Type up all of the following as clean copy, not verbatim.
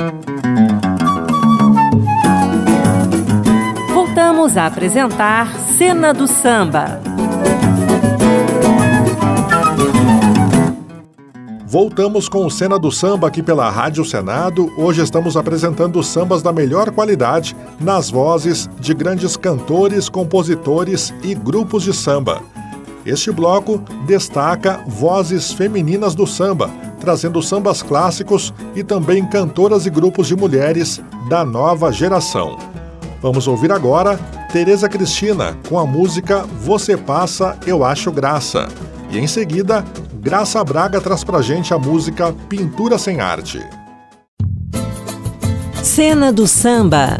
Voltamos a apresentar Cena do Samba. Voltamos com o Cena do Samba aqui pela Rádio Senado. Hoje estamos apresentando sambas da melhor qualidade nas vozes de grandes cantores, compositores e grupos de samba. Este bloco destaca vozes femininas do samba, trazendo sambas clássicos e também cantoras e grupos de mulheres da nova geração. Vamos ouvir agora Tereza Cristina com a música Você Passa, Eu Acho Graça. E em seguida, Graça Braga traz pra gente a música Pintura Sem Arte. Cena do Samba.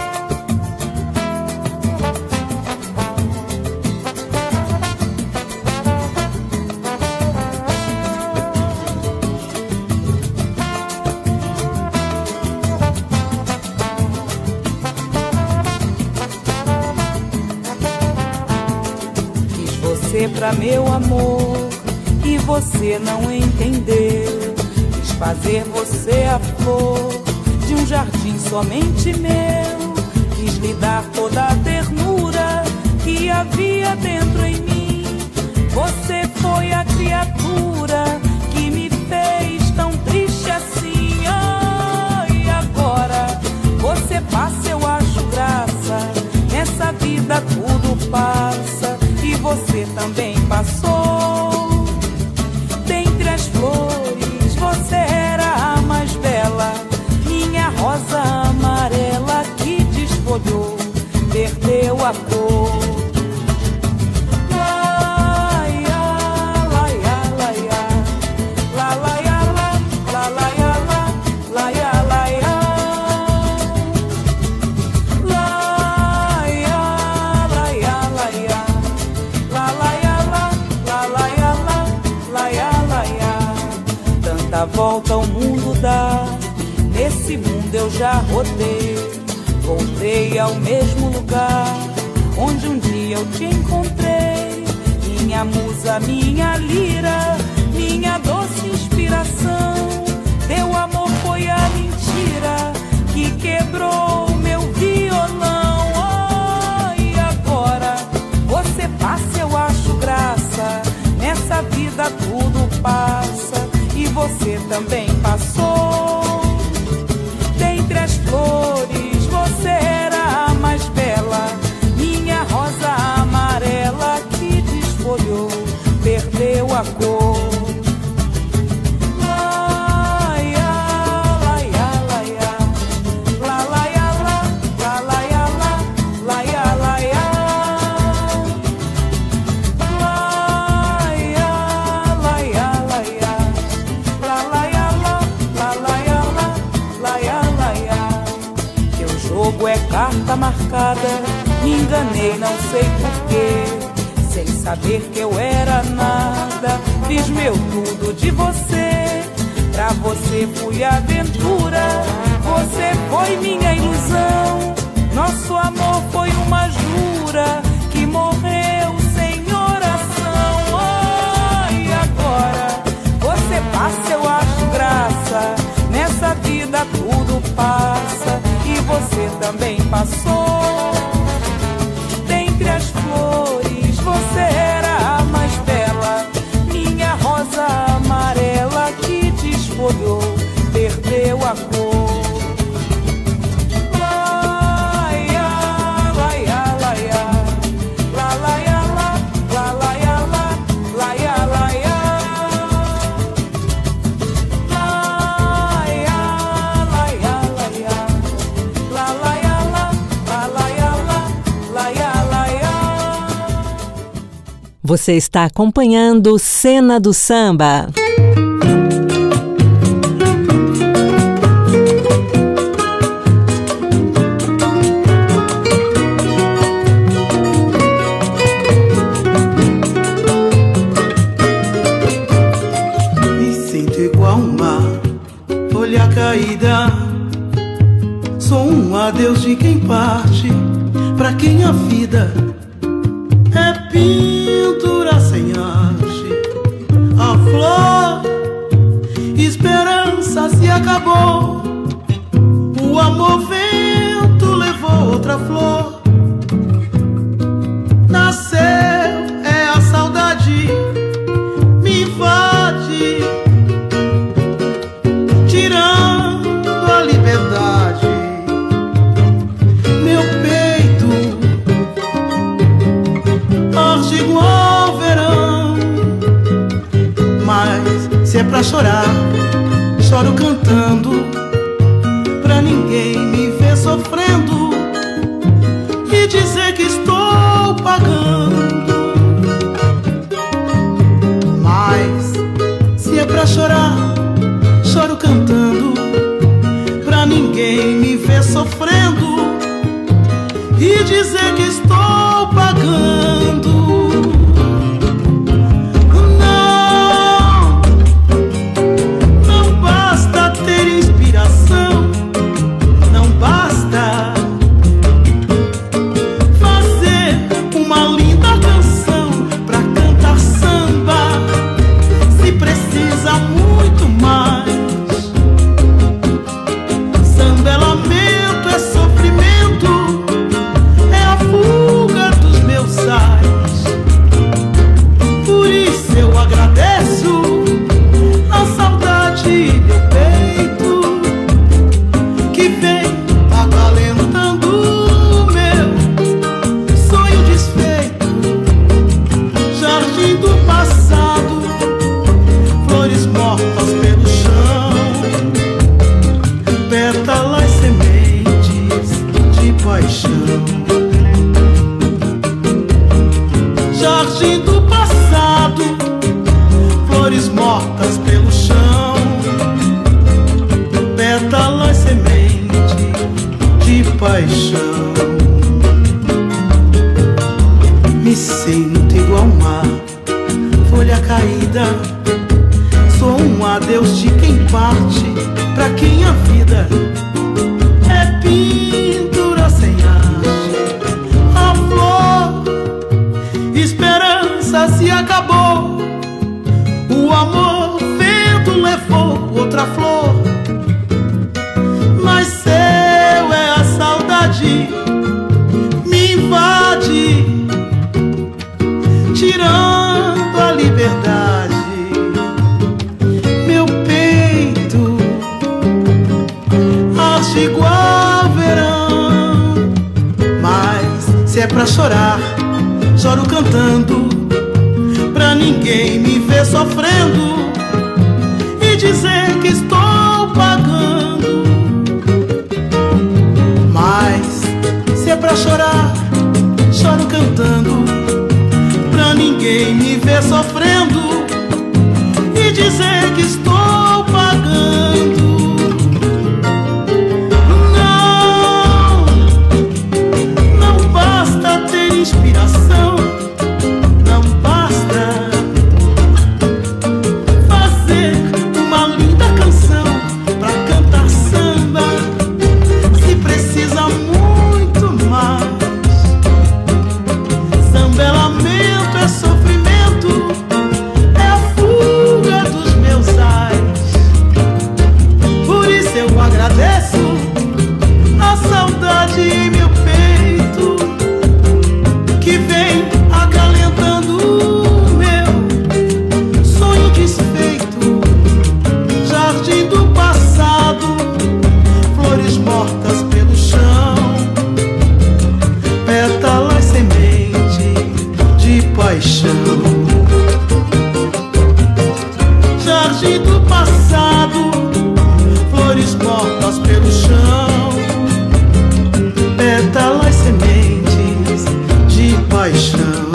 Quis você pra meu amor e você não entendeu. Quis fazer você a flor de um jardim somente meu. Quis lhe dar toda a ternura que havia dentro em mim. Você foi a criatura que me fez tão triste assim. E agora você passa, eu acho graça. Nessa vida tudo passa e você também passou. As flores, você era a mais bela, minha rosa amarela que desfolhou, perdeu a cor. Volta ao mundo dá, nesse mundo eu já rodei. Voltei ao mesmo lugar onde um dia eu te encontrei. Minha musa, minha lira, minha doce inspiração. Teu amor foi a mentira que quebrou meu violão. E agora você passa, eu acho graça. Nessa vida tudo passa e você também passou. Dentre as flores, você era a mais bela, minha rosa amarela que desfolhou, perdeu a cor. Carta marcada, me enganei, não sei porquê. Sem saber que eu era nada, fiz meu tudo de você. Pra você fui aventura, você foi minha ilusão. Nosso amor foi uma jura que morreu sem oração. E agora você passa, eu acho graça. Nessa vida tudo passa e você também passou. Dentre as flores, você era a mais bela, minha rosa amarela que desfolhou, perdeu a cor. Você está acompanhando Cena do Samba. Me sinto igual uma folha caída. Sou um adeus de quem parte, pra quem a vida é pintura sem arte. A flor, esperança se acabou. ninguém me ver sofrendo e dizer que estou pagando. Não basta ter inspiração, não basta fazer uma linda canção pra cantar samba, se precisa muito mais. Samba é lamento, é sofrimento, é a fuga dos meus sais. Por isso eu agradeço a saudade meu peito, que vem acalentando o meu sonho desfeito. Jardim do passado, flores mortas pelo chão, pétalas, sementes de paixão. Jardim do passado, flores mortas pelo chão, pétalas, sementes de paixão. Me sinto igual ao mar, folha caída. Sou um adeus de quem parte, pra quem a vida é pintura sem arte. A flor, esperança se acabou, o amor, vento levou outra flor. Mas seu é a saudade, me invade, tirando a liberdade. Meu peito arde igual verão, mas se é pra chorar, choro cantando, pra ninguém me ver sofrendo e dizer que estou pagando. Mas se é pra chorar, choro cantando, pra ninguém me ver sofrendo e dizer que estou pagando. Não basta ter inspiração, não basta fazer uma linda canção pra cantar samba, se precisa muito mais. Samba é lamento, é sofrimento, é a fuga dos meus ais. Por isso eu agradeço a saudade em meu peito, que vem acalentando o meu sonho desfeito. Jardim do passado, flores mortas pelo chão, pétalas, semente de paixão. Jardim do passado, flores mortas pelo chão, pétalas, sementes de paixão.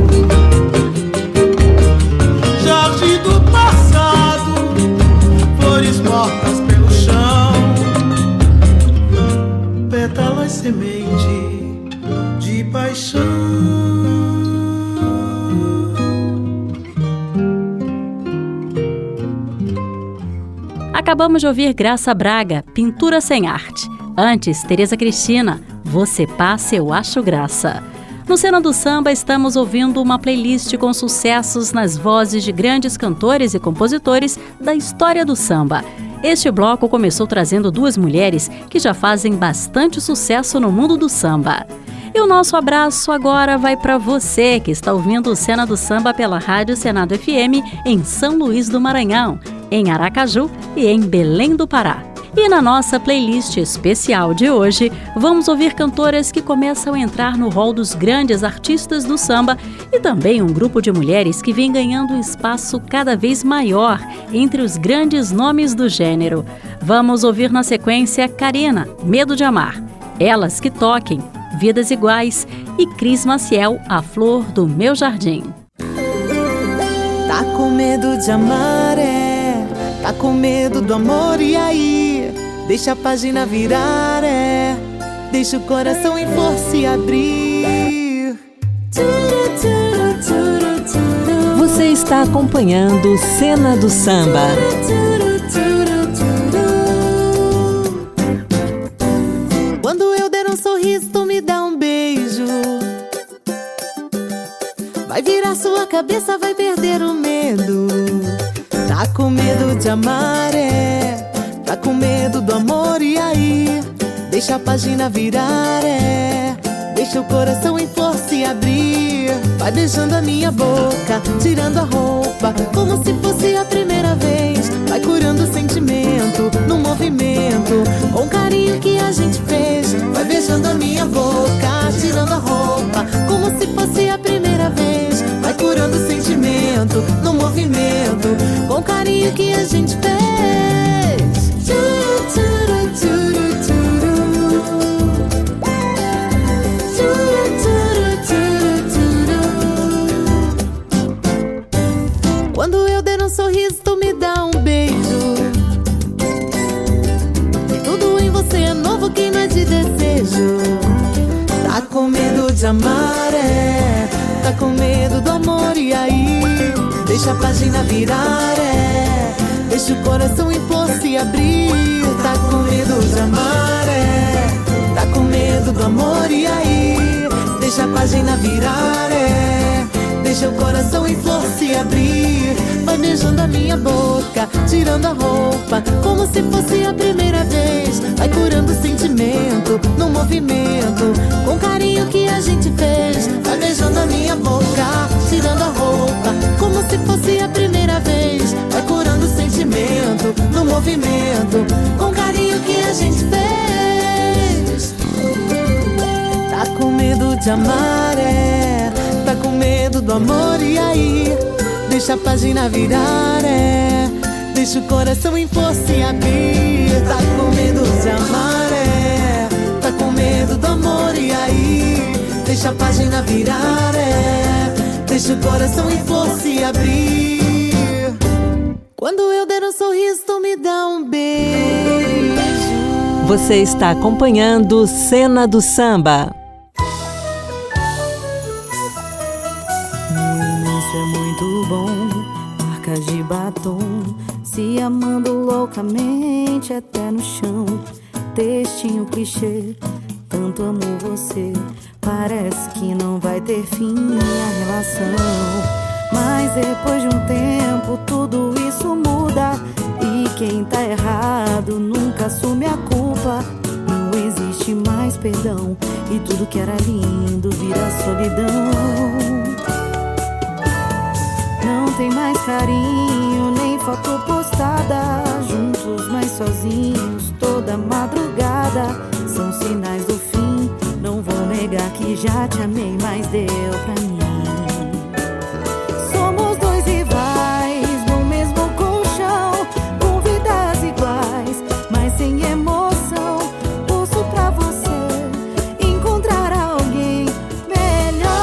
Jardim do passado, flores mortas pelo chão, pétalas, semente de paixão. Acabamos de ouvir Graça Braga, Pintura Sem Arte. Antes, Tereza Cristina, Você Passa, Eu Acho Graça. No Cena do Samba, estamos ouvindo uma playlist com sucessos nas vozes de grandes cantores e compositores da história do samba. Este bloco começou trazendo duas mulheres que já fazem bastante sucesso no mundo do samba. E o nosso abraço agora vai para você que está ouvindo o Cena do Samba pela Rádio Senado FM em São Luís do Maranhão, em Aracaju e em Belém do Pará. E na nossa playlist especial de hoje, vamos ouvir cantoras que começam a entrar no rol dos grandes artistas do samba e também um grupo de mulheres que vem ganhando um espaço cada vez maior entre os grandes nomes do gênero. Vamos ouvir na sequência Karina, Medo de Amar, Elas que Toquem, Vidas Iguais e Cris Maciel, A Flor do Meu Jardim. Tá com medo de amar, tá com medo do amor, e aí? deixa a página virar, deixa o coração em flor se abrir. Você está acompanhando Cena do Samba. Quando eu der um sorriso, tu me dá um beijo. Vai virar sua cabeça, vai perder o medo. Tá com medo de amar, tá com medo do amor, e aí? Deixa a página virar, deixa o coração em flor se abrir. Vai beijando a minha boca, tirando a roupa, como se fosse a primeira vez. Vai curando o sentimento, no movimento, com o carinho que a gente fez. Vai beijando a minha boca, tirando a roupa, como se fosse a primeira vez. Vai curando o sentimento, no movimento, com o carinho que a gente fez. Quando eu der um sorriso, tu me dá um beijo. Tudo em você é novo, quem não é de desejo. Tá com medo de amar, tá com medo do amor, e aí? Deixa a página virar, deixa o coração em flor se abrir. Tá com medo de amar, tá com medo do amor, e aí? Deixa a página virar, deixa o coração em flor se abrir. Vai beijando a minha boca, tirando a roupa, como se fosse a primeira vez. Vai curando o sentimento, no movimento, com o carinho que a gente fez. Vai beijando a minha boca, tirando a roupa, como se fosse a primeira vez. Vai curando o sentimento, no movimento, com o carinho que a gente fez. Tá com medo de amar, tá com medo do amor, e aí? Deixa a página virar, deixa o coração em flor se abrir. Tá com medo de amar, tá com medo do amor, e aí? Deixa a página virar, deixa o coração em flor se abrir. Quando eu der um sorriso, tu me dá um beijo. Você está acompanhando Cena do Samba. É muito bom, marcas de batom, se amando loucamente até no chão. Textinho clichê, tanto amo você, parece que não vai ter fim a relação. Mas depois de um tempo tudo isso muda, e quem tá errado nunca assume a culpa. Não existe mais perdão, e tudo que era lindo vira solidão. Não tem mais carinho, nem foto postada, juntos mas sozinhos toda madrugada. São sinais do fim, não vou negar que já te amei, mas deu pra mim. Somos dois rivais no mesmo colchão, com vidas iguais, mas sem emoção. Torço pra você encontrar alguém melhor,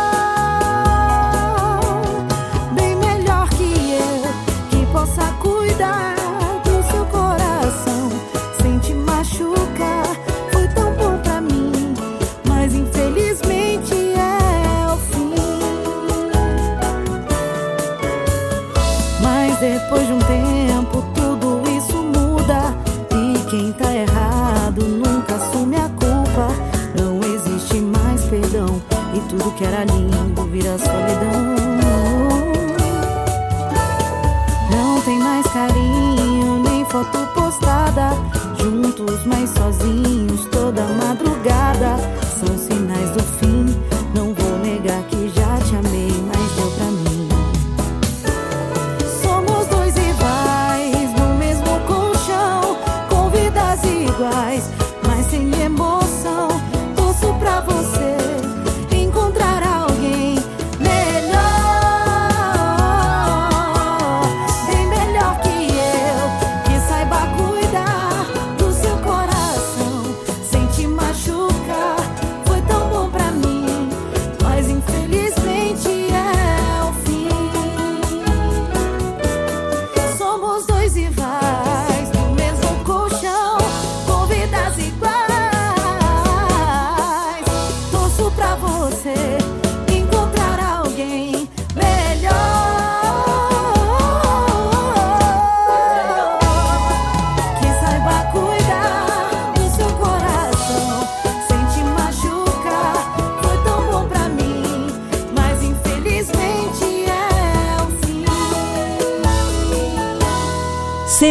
possa cuidar do seu coração sem te machucar. Foi tão bom pra mim, mas infelizmente é o fim. Mas depois de um tempo tudo isso muda, e quem tá errado nunca assume a culpa. Não existe mais perdão, e tudo que era lindo vira solidão. Tem mais carinho, nem foto postada, juntos mas sozinhos toda madrugada. São sinais do fim, não vou negar que já te amei, mas deu pra mim. Somos dois rivais no mesmo colchão, com vidas iguais, mas sem emoção. Torço pra você encontrar alguém melhor, rivais no mesmo colchão,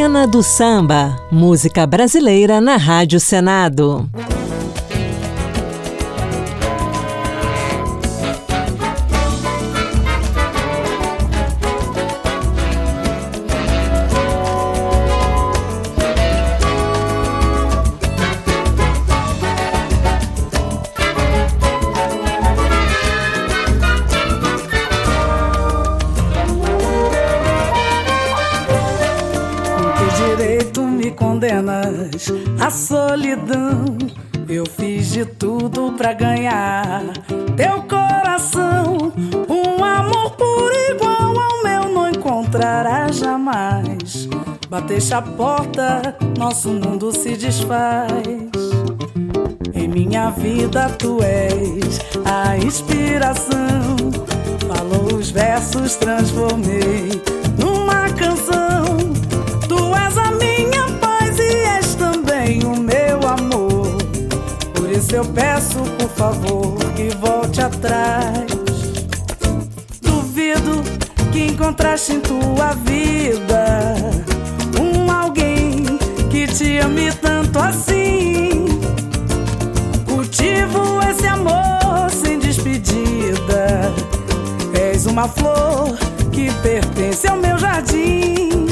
Cena do Samba, música brasileira na Rádio Senado. A solidão, eu fiz de tudo pra ganhar teu coração. Um amor puro igual ao meu não encontrarás jamais. Bateste a porta, nosso mundo se desfaz. Em minha vida tu és a inspiração. Falou os versos, transformei numa canção. Tu és a minha paz e és também o meu amor. Por isso eu peço, por favor, que volte atrás. Duvido que encontraste em tua vida alguém que te ame tanto assim. Cultivo esse amor sem despedida. És uma flor que pertence ao meu jardim.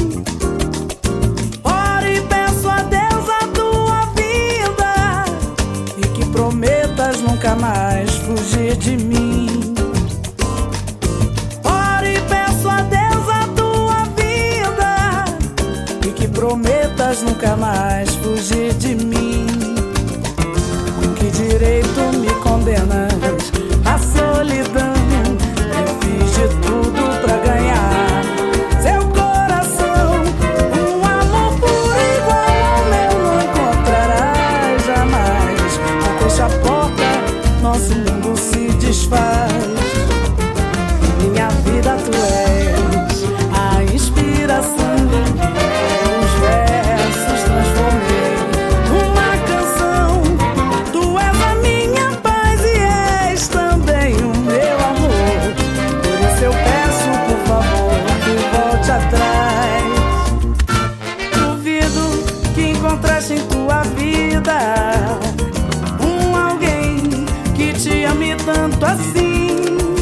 Oro e peço a Deus a tua vida e que prometas nunca mais fugir de mim. Oro e peço a Deus a tua vida e que prometas nunca mais fugir de mim. Com que direito me condenas à solidão? Eu fiz de tudo pra ganhar seu coração. Um amor puro igual ao meu não encontrarás jamais. Fecha a porta, nosso mundo se desfaz. Minha vida tu és a inspiração. Os versos transformei numa canção. Tu és a minha paz e és também o meu amor. Por isso eu peço, por favor, que volte atrás. Duvido que encontraste em tua vida alguém que te ame tanto assim.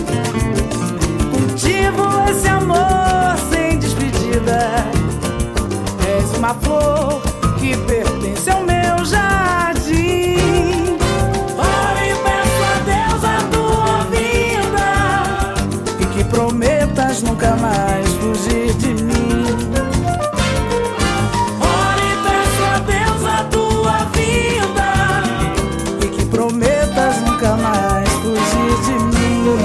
Cultivo esse amor sem despedida. És uma flor que pertence ao meu jardim. Oro e peço a Deus a tua vida e que prometas nunca mais fugir de mim. Oro e peço a Deus a tua vida e que prometas nunca mais fugir de mim.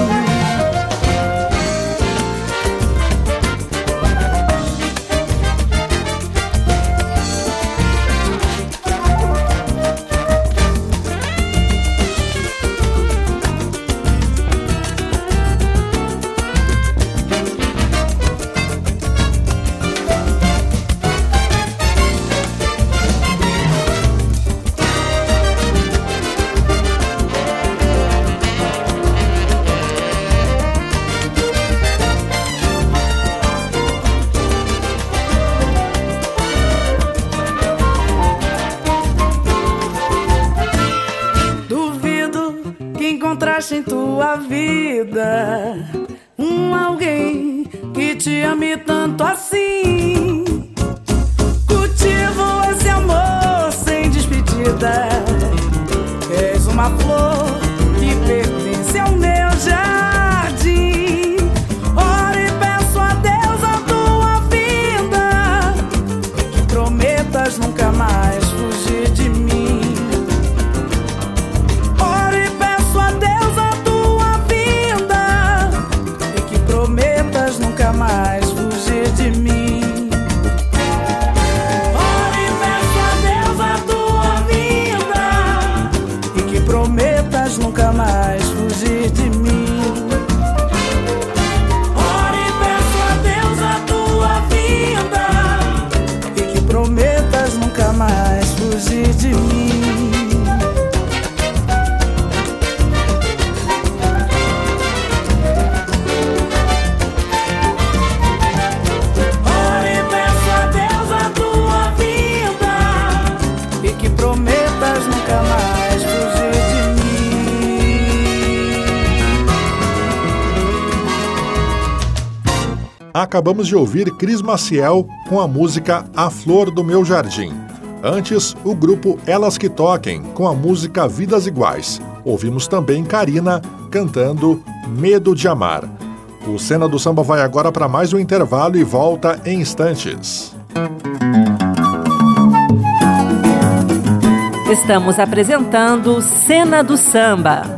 Encontraste em tua vida alguém que te ame tanto assim. Cultivo esse amor sem despedida. És uma flor que pertence ao meu jardim. Oro e peço a Deus a tua vida que prometas nunca mais fugir de mim. Nunca mais fugir de mim. Oro e peço a Deus a tua vida acabamos de ouvir Cris Maciel com a música A Flor do Meu Jardim. Antes, o grupo Elas Que Toquem com a música Vidas Iguais. Ouvimos também Karina cantando Medo de Amar. O Cena do Samba vai agora para mais um intervalo e volta em instantes. Estamos apresentando Cena do Samba.